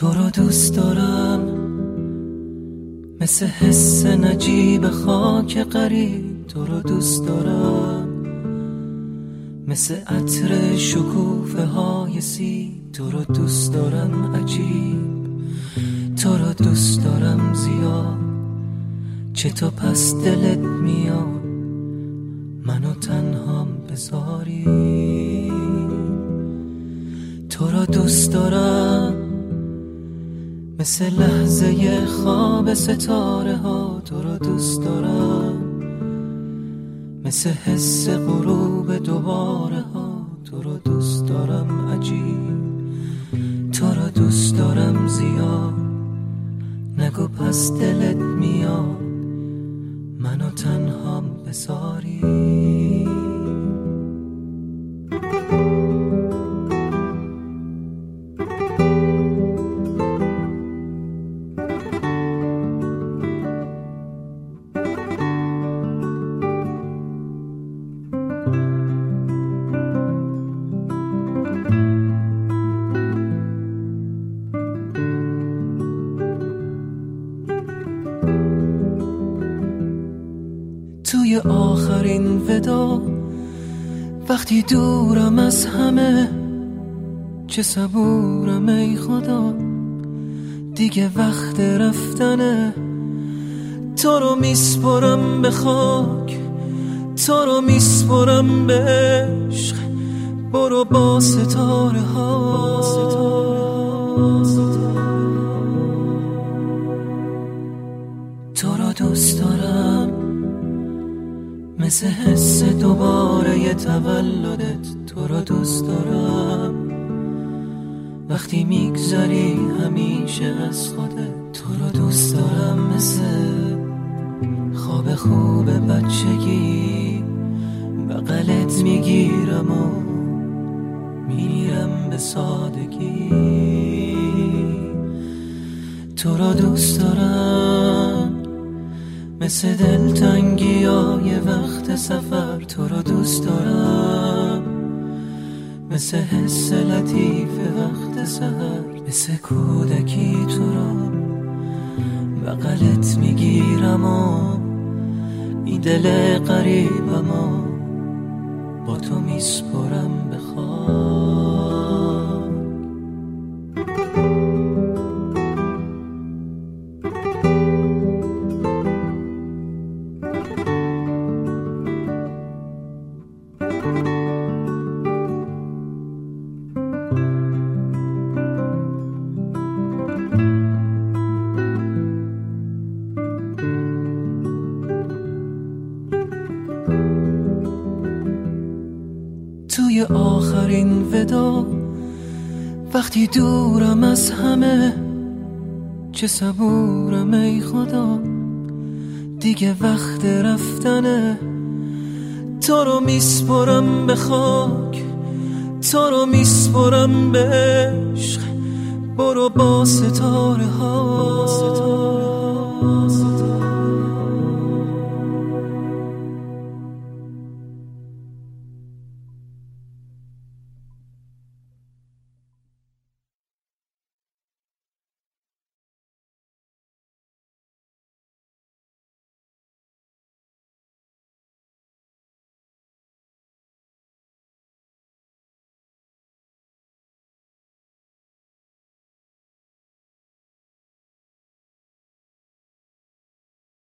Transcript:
تو رو دوست دارم مثل حس نجیب خاک غریب، تو رو دوست دارم مثل عطر شکوفه های سی، تو رو دوست دارم عجیب، تو رو دوست دارم زیاد، چه تو پس دلت میاد منو تنهام بذاری. تو رو دوست دارم مثل لحظه خواب ستاره ها، تو رو دوست دارم مثل حس غروب دوباره ها، تو رو دوست دارم عجیب، تو رو دوست دارم زیاد، نگو پس دلت میاد منو تنهام بذاری. توی آخرین ودا وقتی دورم از همه، چه صبورم ای خدا دیگه وقت رفتنه. تو رو میسپرم به خاک، تو رو میسپرم به عشق، برو با ستاره ها. تو رو دوست دارم مثل حس دوباره تولدت، تو رو دوست دارم وقتی میگذری همیشه از خودت، تو رو دوست دارم مثل خواب خوب بچگی، بغلت میگیرم و میرم به سادگی. تو رو دوست دارم مثل دلتنگی های وقت سفر، تو رو دوست دارم مثل حس لطیف وقت سحر، مثل کودکی تو رو بغلت میگیرم و این دل غریبم و با تو میسپرم به خاک. توی آخرین ودا وقتی دورم از همه، چه صبورم ای خدا دیگه وقت رفتنه. تو رو میسپرم به خاک، تو رو میسپرم به عشق، برو با ستاره ها.